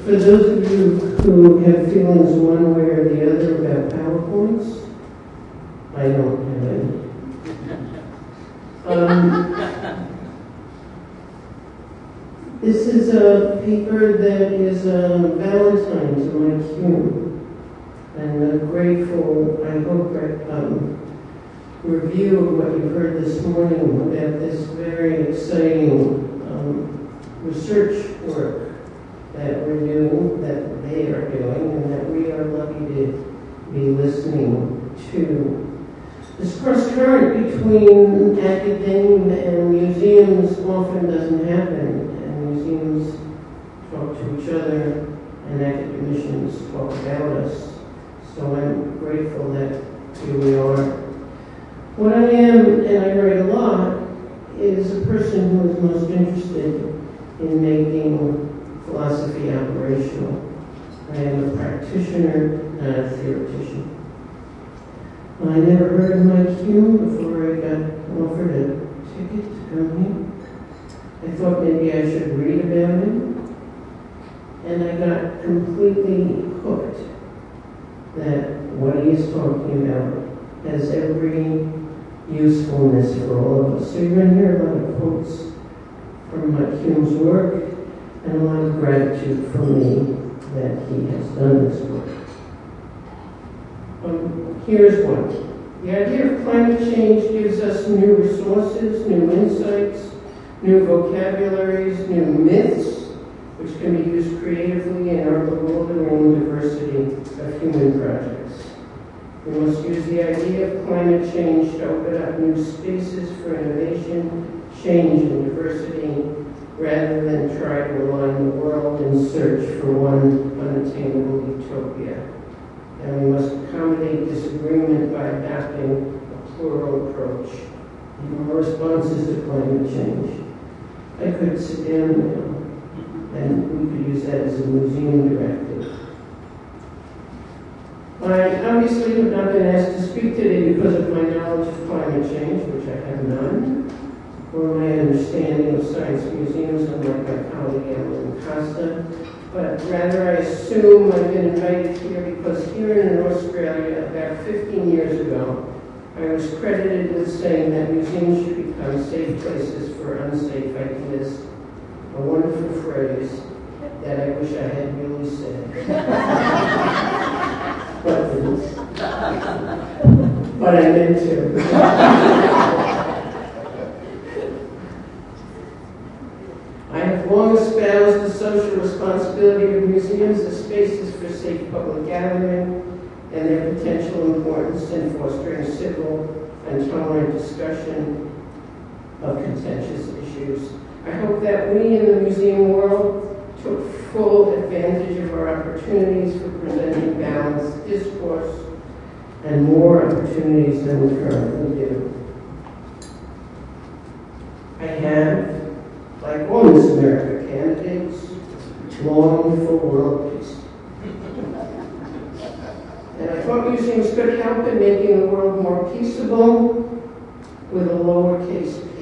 For those of you who have feelings one way or the other about PowerPoints, I don't have any. This is a paper that is a Valentine to Mike Hume, and a grateful, I hope, review of what you heard this morning about this very exciting research work that we're doing, that they are doing, and that we are lucky to be listening to. This cross-current between academia and museums often doesn't happen, and museums talk to each other, and academicians talk about us. So I'm grateful that here we are. What I am, and I write a lot, is a person who is most interested in making philosophy operational. I am a practitioner, not a theoretician. I never heard of Mike Hume before I got offered a ticket to come here. I thought maybe I should read about him, and I got completely hooked that what he is talking about has every usefulness for all of us. So you're going to hear a lot of quotes from Mike Hume's work, and a lot of gratitude from me that he has done this work. Here's one. The idea of climate change gives us new resources, new insights, new vocabularies, new myths, which can be used creatively in our bewildering diversity of human projects. We must use the idea of climate change to open up new spaces for innovation, change, and diversity, rather than try to align the world in search for one unattainable utopia. And we must accommodate disagreement by adapting a plural approach in our responses to climate change. I could sit down now, and we could use that as a museum directive. I obviously have not been asked to speak today because of my knowledge of climate change, which I have none, or my understanding of science museums, unlike my colleague Evelyn Costa, but rather I assume I've been invited here because here in Australia, about 15 years ago, I was credited with saying that museums should become safe places for unsafe ideas, a wonderful phrase that I wish I had really said. But didn't. But I meant to. I have long espoused the social responsibility of museums as spaces for safe public gathering and their potential importance in fostering civil and tolerant discussion of contentious issues. I hope that we in the museum world took full advantage of our opportunities for presenting balanced discourse and more opportunities than we currently do. I have, like all Miss America candidates, longed for world peace. And I thought museums could help in making the world more peaceable with a lowercase p.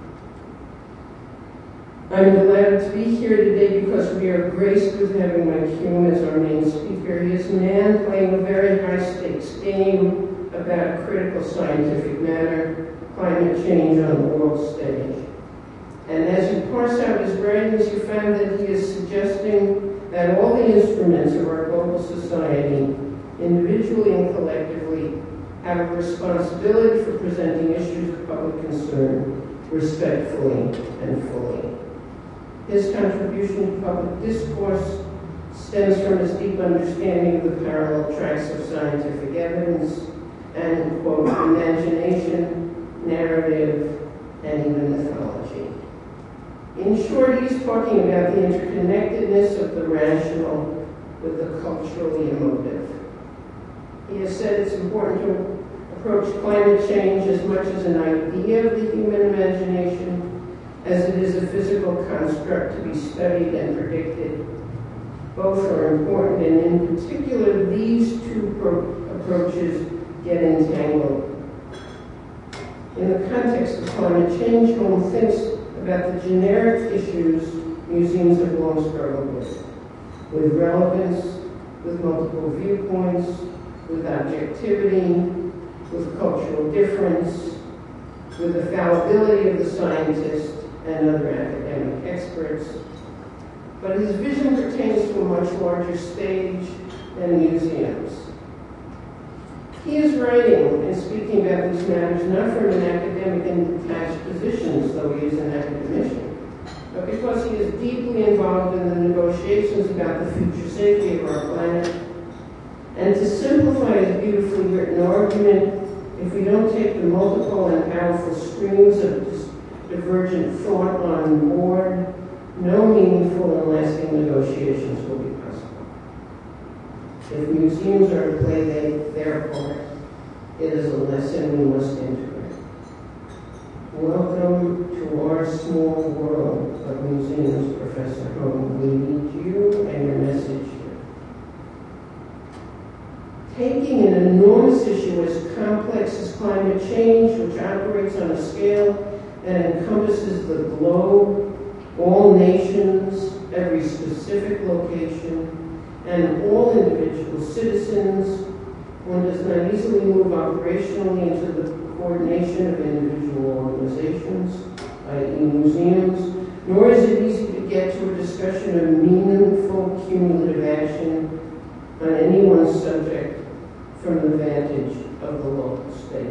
I'm delighted to be here today because we are graced with having Mike Hume as our main speaker. He is a man playing a very high-stakes game about a critical scientific matter, climate change on the world stage. And as you parse out his writings, you find that he is suggesting that all the instruments of our global society, individually and collectively, have a responsibility for presenting issues of public concern respectfully and fully. His contribution to public discourse stems from his deep understanding of the parallel tracks of scientific evidence and, quote, imagination, narrative, and even mythology. In short, he's talking about the interconnectedness of the rational with the culturally emotive. He has said it's important to approach climate change as much as an idea of the human imagination as it is a physical construct to be studied and predicted. Both are important, and in particular, these two approaches get entangled. In the context of climate change, one thinks about the generic issues museums have long struggled with. with relevance, with multiple viewpoints, with objectivity, with cultural difference, with the fallibility of the scientist and other academic experts. But his vision pertains to a much larger stage than museums. He is writing and speaking about these matters not from an academic and detached position, though he is an academician, but because he is deeply involved in the negotiations about the future safety of our planet. And to simplify his beautifully written argument, if we don't take the multiple and powerful streams of divergent thought on board, no meaningful and lasting negotiations will be possible. If museums are to play their part, it is a lesson we must integrate. Welcome to our small world of museums, Professor Hone. We need you and your message here. Taking an enormous issue as complex as climate change, which operates on a scale that encompasses the globe, all nations, every specific location, and all individual citizens, one does not easily move operationally into the coordination of individual organizations, i.e. museums, nor is it easy to get to a discussion of meaningful cumulative action on any one subject from the vantage of the local stage.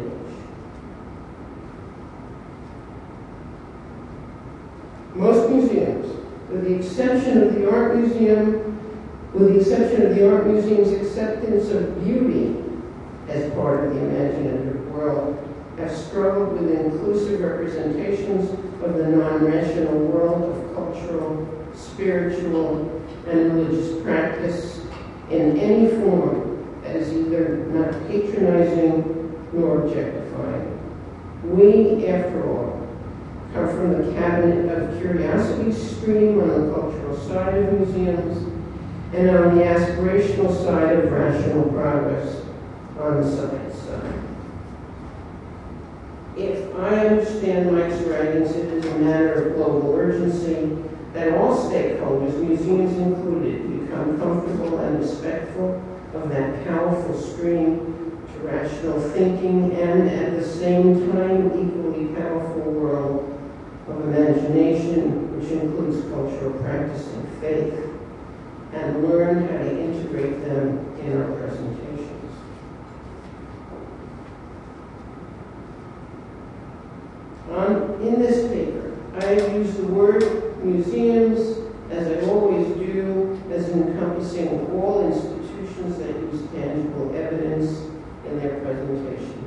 Most museums, with the exception of the Art Museum, Museum's acceptance of beauty as part of the imaginative world, have struggled with inclusive representations of the non-rational world of cultural, spiritual, and religious practice in any form that is either not patronizing nor objectifying. We, after all, come from the cabinet of curiosity stream on the cultural side of museums and on the aspirational side of rational progress on the science side. If I understand Mike's writings, it is a matter of global urgency that all stakeholders, museums included, become comfortable and respectful of that powerful stream to rational thinking and at the same time equally powerful world of imagination, which includes cultural practice and faith, and learn how to integrate them in our presentations. In this paper, I have used the word museums, as I always do, as encompassing all institutions that use tangible evidence in their presentation.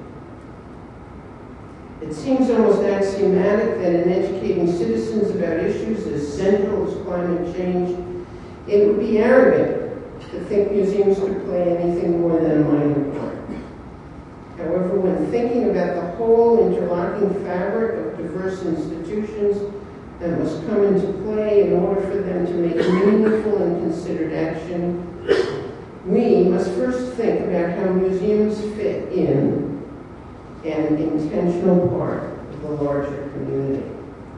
It seems almost axiomatic that in educating citizens about issues as central as climate change, it would be arrogant to think museums could play anything more than a minor part. However, when thinking about the whole interlocking fabric of diverse institutions that must come into play in order for them to make meaningful and considered action, we must first think about how museums fit in an intentional part of the larger community.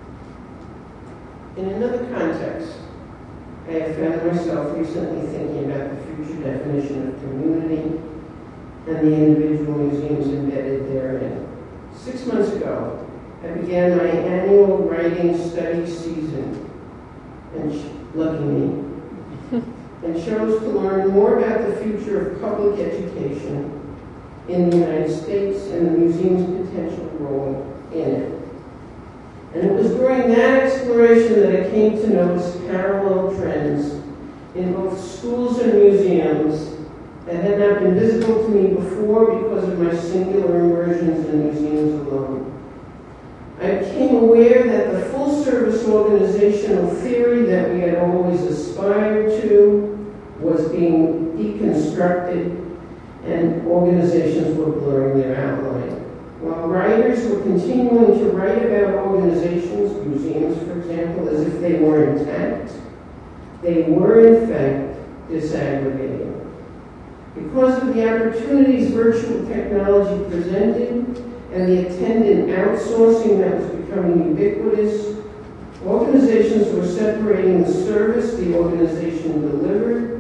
In another context, I have found myself recently thinking about the future definition of community and the individual museums embedded therein. 6 months ago, I began my annual writing study season, and lucky me, and chose to learn more about the future of public education in the United States and the museum's potential role in it. And it was during that exploration that I came to notice parallel trends in both schools and museums that had not been visible to me before because of my singular immersions in museums alone. I became aware that the full-service organizational theory that we had always aspired to was being deconstructed, and organizations were blurring their outline. While writers were continuing to write about organizations, museums, for example, as if they were intact, they were, in fact, disaggregating. Because of the opportunities virtual technology presented and the attendant outsourcing that was becoming ubiquitous, organizations were separating the service the organization delivered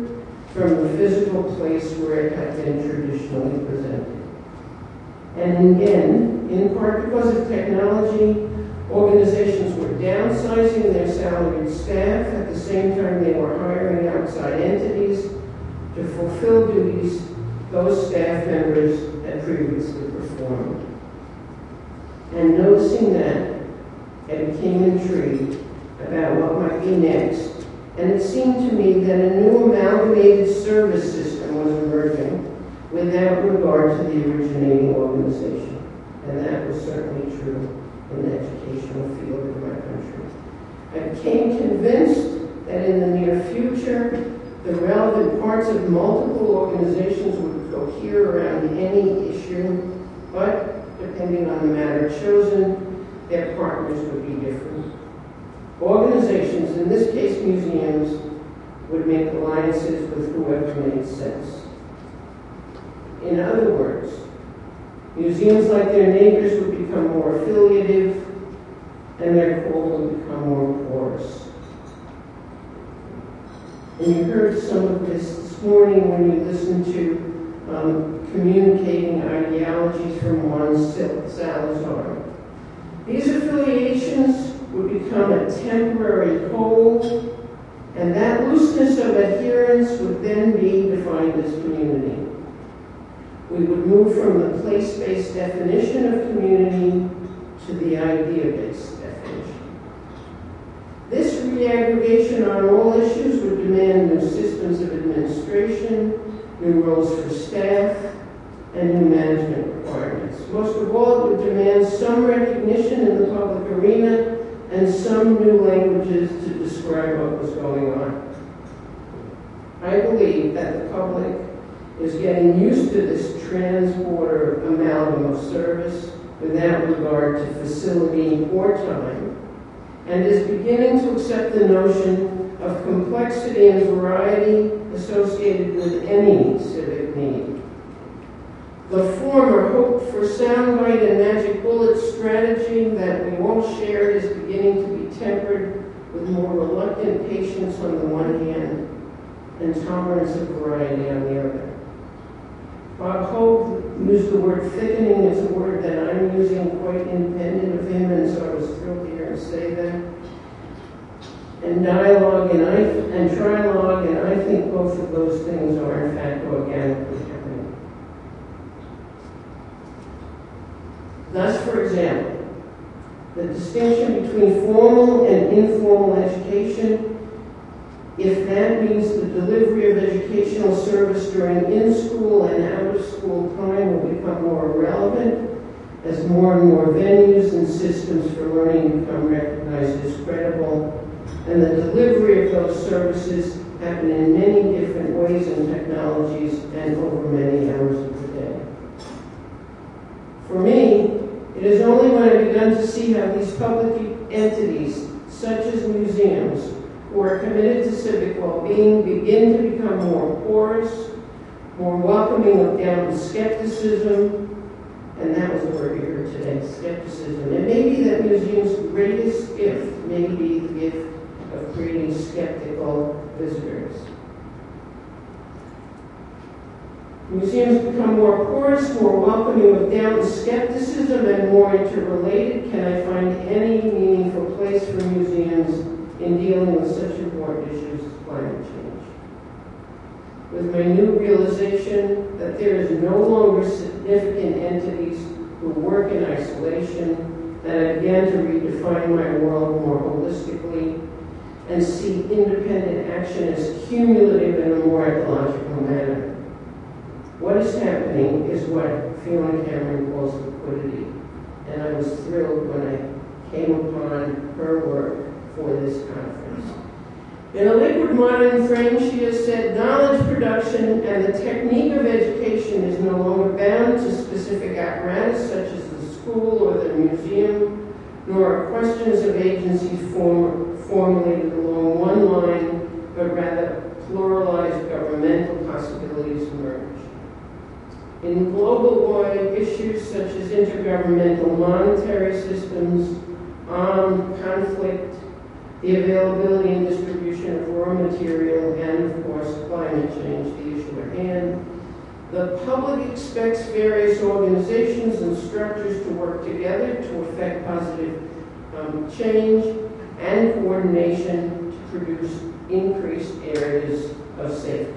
physical place where it had been traditionally presented. And again, in part because of technology, organizations were downsizing their salaried staff. At the same time, they were hiring outside entities to fulfill duties those staff members had previously performed. And noticing that, I became intrigued about what might be next. And it seemed to me that a new amalgamated service system was emerging without regard to the originating organization. And that was certainly true in the educational field of my country. I became convinced that in the near future, the relevant parts of multiple organizations would cohere around any issue, but depending on the matter chosen, their partners would be different. Organizations, in this case museums, would make alliances with whoever made sense. In other words, museums like their neighbors would become more affiliative, and their call would become more porous. And you heard some of this morning when you listened to communicating ideologies from Juan Salazar. These affiliations would become a temporary hold, and that looseness of adherence would then be defined as community. We would move from the place-based definition of community to the idea-based definition. This reaggregation on all issues would demand new systems of administration, new roles for staff, and new management requirements. Most of all, it would demand some recognition in the public arena and some new languages to describe what was going on. I believe that the public is getting used to this trans-border amalgam of service without regard to facility or time, and is beginning to accept the notion of complexity and variety associated with any civic need. The former hope for soundbite and magic bullet strategy that we all shared is beginning to be tempered with more reluctant patience on the one hand and tolerance of variety on the other. Bob Hope used the word thickening. It's a word that I'm using quite independent of him, and so I was thrilled to hear him say that. And dialogue and trialogue, and I think both of those things are in fact organically happening. Thus, for example, the distinction between formal and informal education, if that means the delivery of educational service during in-school and out-of-school time will become more relevant as more and more venues and systems for learning become recognized as credible, and the delivery of those services happen in many different ways and technologies and over many hours of the day. For me, it is only when I begun to see how these public entities, such as museums, who are committed to civic well-being, begin to become more porous, more welcoming of down skepticism, and that was the word we heard today, skepticism. And maybe that museum's greatest gift may be the gift of creating skeptical visitors. Museums become more porous, more welcoming of down skepticism, and more interrelated. Can I find any meaningful place for museums in dealing with such important issues as climate change? With my new realization that there is no longer significant entities who work in isolation, that I began to redefine my world more holistically and see independent action as cumulative in a more ecological manner. What is happening is what Fiona Cameron calls liquidity, and I was thrilled when I came upon her work for this conference. In A Liquid Modern Frame, she has said, knowledge production and the technique of education is no longer bound to specific apparatus such as the school or the museum, nor are questions of agency formulated along one line, but rather pluralized governmental possibilities emerge. In global-wide issues such as intergovernmental monetary systems, armed conflict, the availability and distribution of raw material, and of course climate change, the issue The public expects various organizations and structures to work together to effect positive change and coordination to produce increased areas of safety.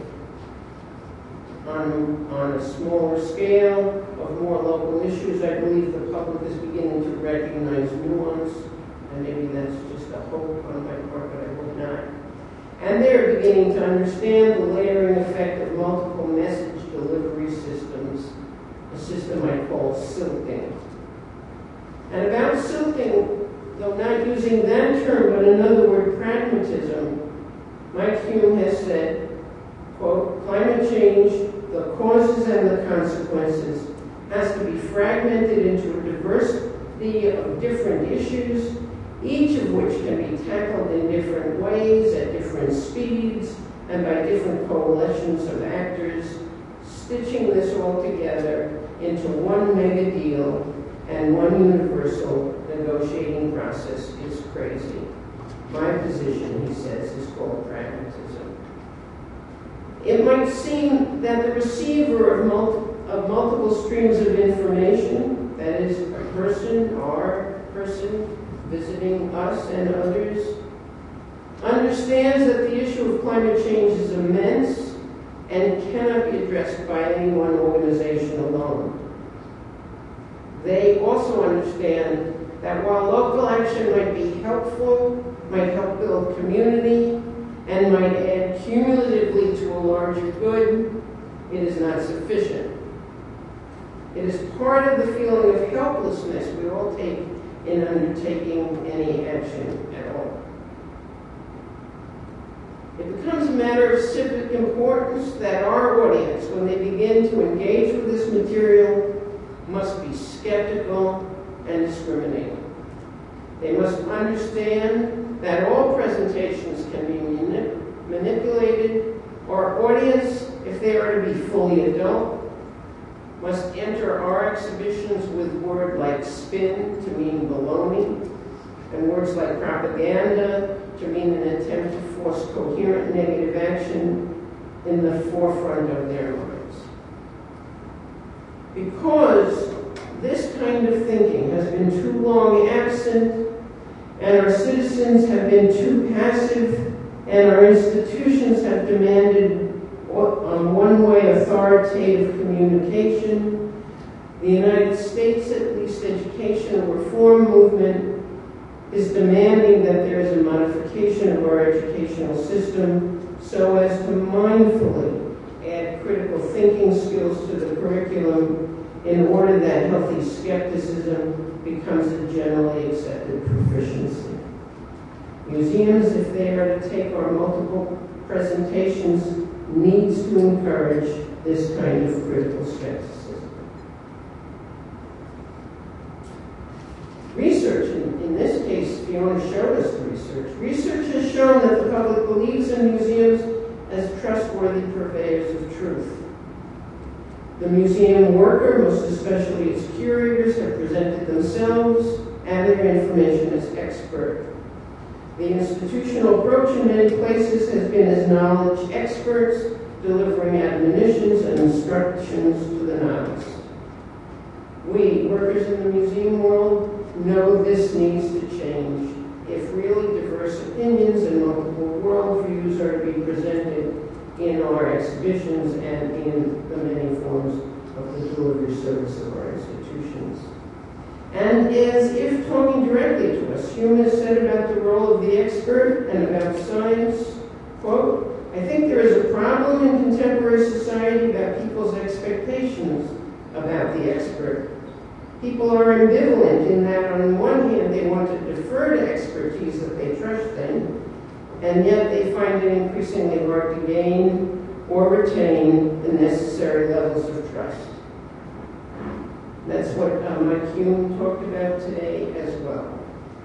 On a smaller scale of more local issues, I believe the public is beginning to recognize nuance, and maybe that's just a hope on my part, but I hope not. And they're beginning to understand the layering effect of multiple message delivery systems, a system I call silting. And about silting, though not using that term, but another word, pragmatism, Mike Hume has said, quote, climate change, the causes and the consequences, has to be fragmented into a diversity of different issues, each of which can be tackled in different ways, at different speeds, and by different coalitions of actors. Stitching this all together into one mega deal and one universal negotiating process is crazy. My position, he says, is called pragmatism. It might seem that the receiver of multiple streams of information, that is, a person, our person, visiting us and others, understands that the issue of climate change is immense and cannot be addressed by any one organization alone. They also understand that while local action might be helpful, might help build community, and might add cumulatively to a larger good, it is not sufficient. It is part of the feeling of helplessness we all take in undertaking any action at all. It becomes a matter of civic importance that our audience, when they begin to engage with this material, must be skeptical and discriminating. They must understand that all presentations can be manipulated. Our audience, if they are to be fully adult, must enter our exhibitions with words like spin to mean baloney, and words like propaganda to mean an attempt to force coherent negative action in the forefront of their minds. Because this kind of thinking has been too long absent, and our citizens have been too passive, and our institutions have demanded one-way authoritative communication, the United States, at least educational reform movement, is demanding that there is a modification of our educational system so as to mindfully add critical thinking skills to the curriculum in order that healthy skepticism becomes a generally accepted proficiency. Museums, if they are to take our multiple presentations, needs to encourage this kind of critical skepticism. Research, in this case, Fiona showed us the research. Research has shown that the public believes in museums as trustworthy purveyors of truth. The museum worker, most especially its curators, have presented themselves and their information as expert. The institutional approach in many places has been as knowledge experts, delivering admonitions and instructions to the novice. We, workers in the museum world, know this needs to change if really diverse opinions and multiple worldviews are to be presented in our exhibitions and in the many forms of the delivery service of our institutions. And as if talking directly to us, Hume has said about the role of the expert and about science, quote, I think there is a problem in contemporary society about people's expectations about the expert. People are ambivalent in that on the one hand they want to defer to expertise that they trust in, and yet they find it increasingly hard to gain or retain the necessary levels of trust. That's what Mike Hume talked about today as well.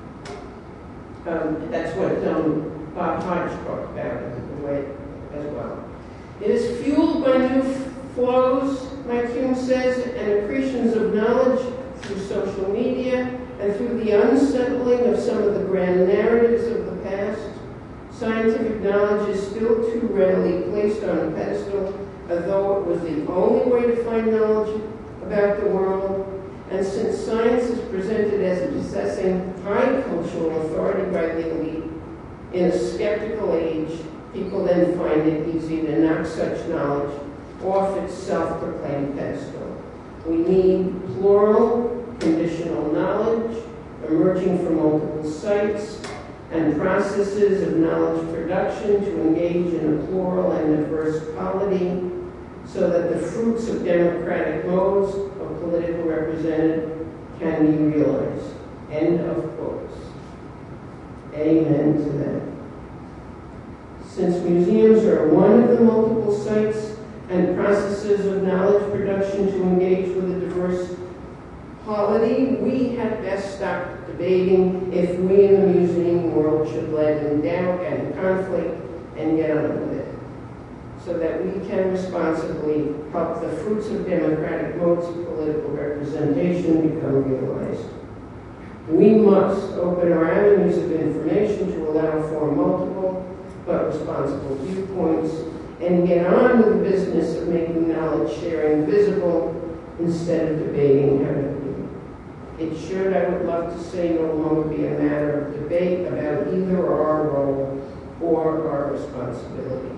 That's what Bob Hodge talked about as well. It is fueled by new flows, Mike Hume says, and accretions of knowledge through social media and through the unsettling of some of the grand narratives of the past. Scientific knowledge is still too readily placed on a pedestal although it was the only way to find knowledge about the world. And since science is presented as possessing high cultural authority by the elite in a skeptical age, people then find it easy to knock such knowledge off its self-proclaimed pedestal. We need plural, conditional knowledge emerging from multiple sites and processes of knowledge production to engage in a plural and diverse polity so that the fruits of democratic modes of political representative can be realized. End of quotes. Amen to that. Since museums are one of the multiple sites and processes of knowledge production to engage with a diverse polity, we had best stop debating if we in the museum world should let in doubt and conflict and get on with it, so that we can responsibly help the fruits of democratic modes of political representation become realized. We must open our avenues of information to allow for multiple but responsible viewpoints and get on with the business of making knowledge sharing visible instead of debating how to do it. It should, I would love to say, no longer be a matter of debate about either our role or our responsibility.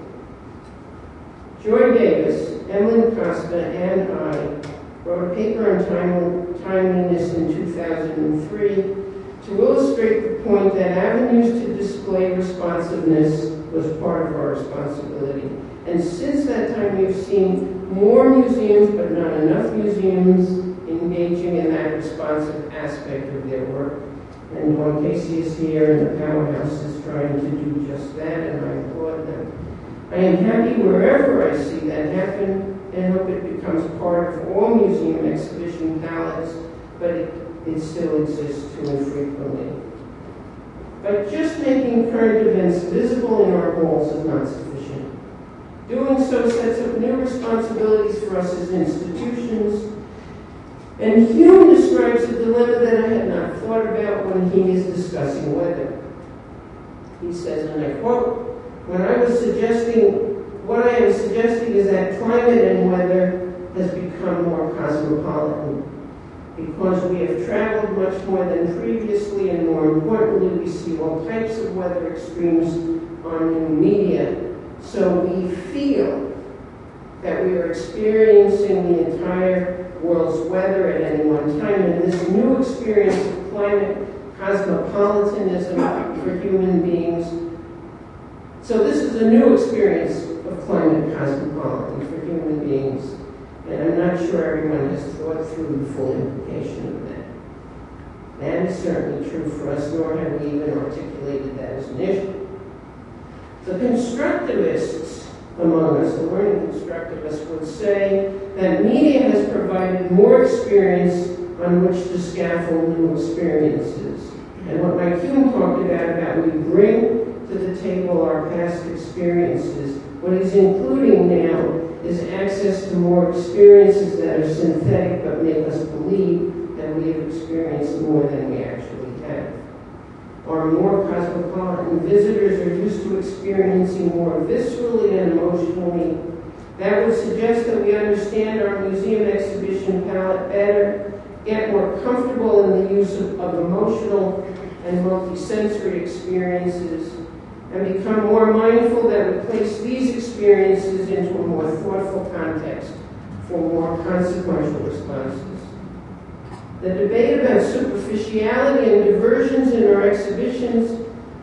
Joy Davis, Emily Costa, and I wrote a paper on timeliness in 2003 to illustrate the point that avenues to display responsiveness was part of our responsibility. And since that time, we've seen more museums, but not enough museums, engaging in that responsive aspect of their work. And Dawn Casey is here, and the Powerhouse is trying to do just that, and I applaud them. I am happy wherever I see that happen, and hope it becomes part of all museum exhibition palettes, but it still exists too infrequently. But just making current events visible in our halls is not sufficient. Doing so sets up new responsibilities for us as institutions, and Hume describes a dilemma that I had not thought about when he is discussing weather. He says, and I quote, what I am suggesting is that climate and weather has become more cosmopolitan because we have traveled much more than previously, and more importantly, we see all types of weather extremes on new media. So we feel that we are experiencing the entire world's weather at any one time, and this new experience of climate cosmopolitanism for human beings. So this is a new experience of climate cosmopolitan for human beings, and I'm not sure everyone has thought through the full implication of that. That is certainly true for us, nor have we even articulated that as an issue. The constructivists among us, the learning constructivists, would say that media has provided more experience on which to scaffold new experiences. And what Mike Hume talked about we bring to the table our past experiences. What he's including now is access to more experiences that are synthetic but make us believe that we have experienced more than we actually have. Our more cosmopolitan visitors are used to experiencing more viscerally and emotionally. That would suggest that we understand our museum exhibition palette better, get more comfortable in the use of emotional and multisensory experiences, and become more mindful that we place these experiences into a more thoughtful context for more consequential responses. The debate about superficiality and diversions in our exhibitions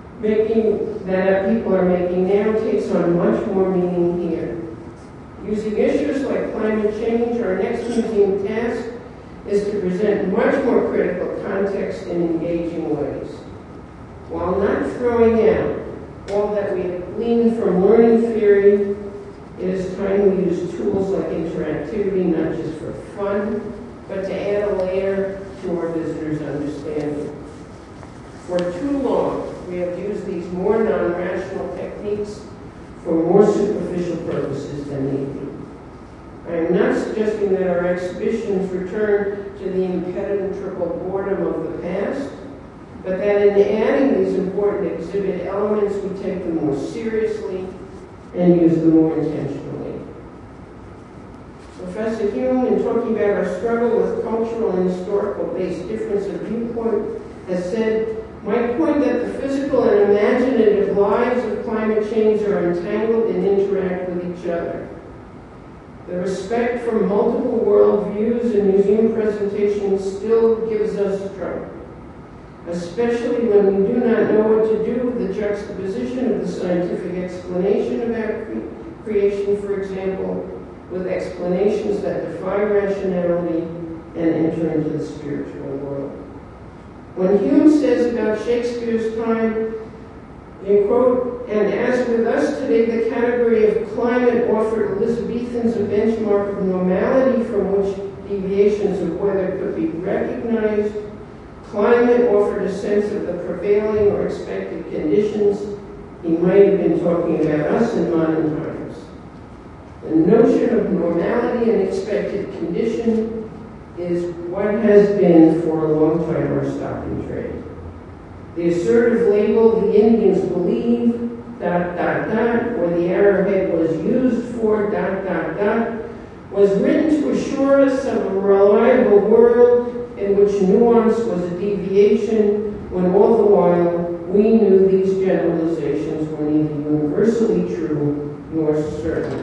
that people are making now takes on much more meaning here. Using issues like climate change, our next museum task is to present much more critical context in engaging ways. While not throwing out all that we have gleaned from learning theory, it is time we use tools like interactivity, not just for fun, but to add a layer to our visitors' understanding. For too long, we have used these more non-rational techniques for more superficial purposes than need be. I am not suggesting that our exhibitions return to the impenetrable boredom of the past, but that in adding these important exhibit elements, we take them more seriously and use them more intentionally. Professor Hume, in talking about our struggle with cultural and historical-based difference of viewpoint, has said, "My point that the physical and imaginative lives of climate change are entangled and interact with each other. The respect for multiple worldviews in museum presentations still gives us trouble, especially when we do not know what to do with the juxtaposition of the scientific explanation about creation, for example, with explanations that defy rationality and enter into the spiritual world." When Hume says about Shakespeare's time, in quote, "And as with us today, the category of climate offered Elizabethans a benchmark of normality from which deviations of weather could be recognized, climate offered a sense of the prevailing or expected conditions," he might have been talking about us in modern times. The notion of normality and expected condition is what has been for a long time our stock in trade. The assertive label, "the Indians believe," or "the arrowhead was used for," was written to assure us of a reliable world in which nuance was a deviation, when all the while we knew these generalizations were neither universally true nor certain.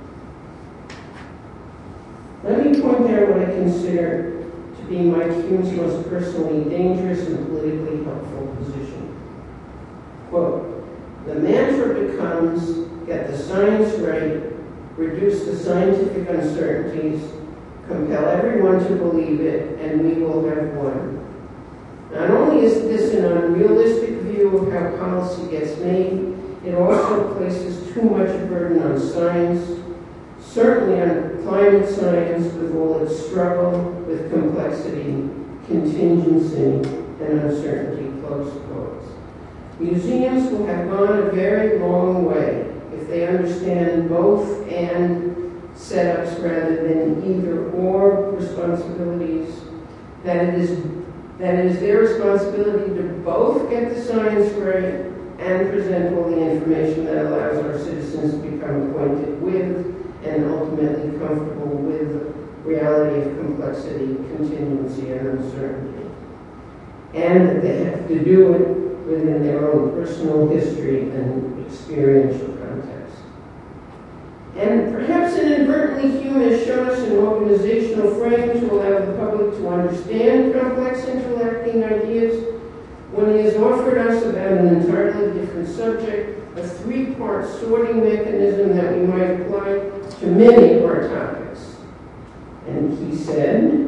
Let me point out what I consider to be Mike Hume's most personally dangerous and politically helpful position. Quote, "The mantra becomes, get the science right, reduce the scientific uncertainties, compel everyone to believe it, and we will have won. Not only is this an unrealistic view of how policy gets made, it also places too much burden on science, certainly on climate science with all its struggle with complexity, contingency, and uncertainty," close quotes. Museums will have gone a very long way if they understand both and setups rather than either or responsibilities, that it is their responsibility to both get the science right and present all the information that allows our citizens to become acquainted with and ultimately comfortable with the reality of complexity, contingency, and uncertainty. And that they have to do it within their own personal history and experiential context. And perhaps inadvertently, Hume has shown us an organizational frame to allow the public to understand complex interacting ideas when he has offered us about an entirely different subject, a three-part sorting mechanism that we might apply to many of our topics. And he said,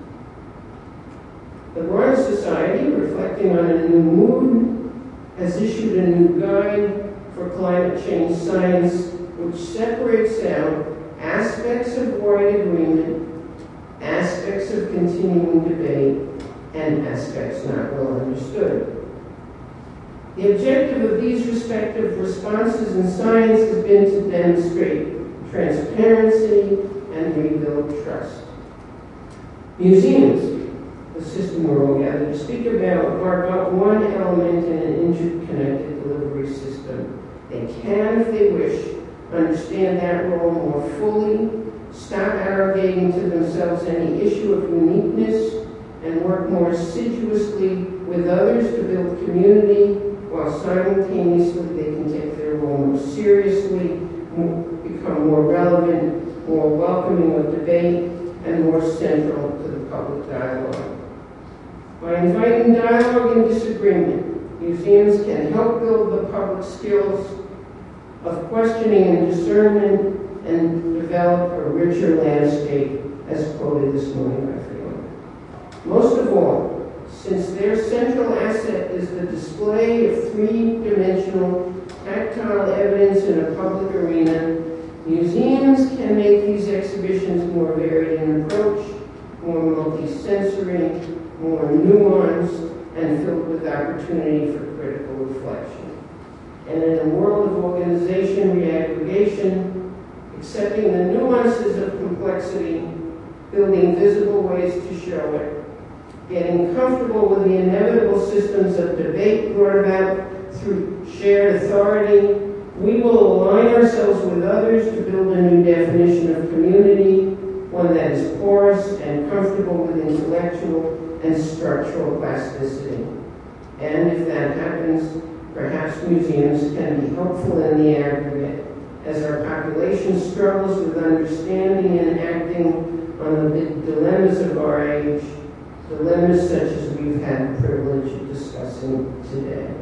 "The Royal Society, reflecting on a new mood, has issued a new guide for climate change science, which separates out aspects of wide agreement, aspects of continuing debate, and aspects not well understood. The objective of these respective responses in science has been to demonstrate transparency and rebuild trust. Museums, the system we're all gathered to speak about, are but one element in an interconnected delivery system. They can, if they wish, understand that role more fully, stop arrogating to themselves any issue of uniqueness, and work more assiduously with others to build community, while simultaneously they can take their role more seriously, become more relevant, more welcoming of debate, and more central to the public dialogue. By inviting dialogue and disagreement, museums can help build the public skills of questioning and discernment and develop a richer landscape, as quoted this morning by Fiona. Most of all, since their central asset is the display of three-dimensional tactile evidence in a public arena, museums can make these exhibitions more varied in approach, more multisensory, more nuanced, and filled with opportunity for critical reflection. And in a world of organization, reaggregation, accepting the nuances of complexity, building visible ways to show it, getting comfortable with the inevitable systems of debate brought about through shared authority, we will align ourselves with others to build a new definition of community, intellectual and structural plasticity. And if that happens, perhaps museums can be helpful in the aggregate as our population struggles with understanding and acting on the big dilemmas of our age, dilemmas such as we've had the privilege of discussing today.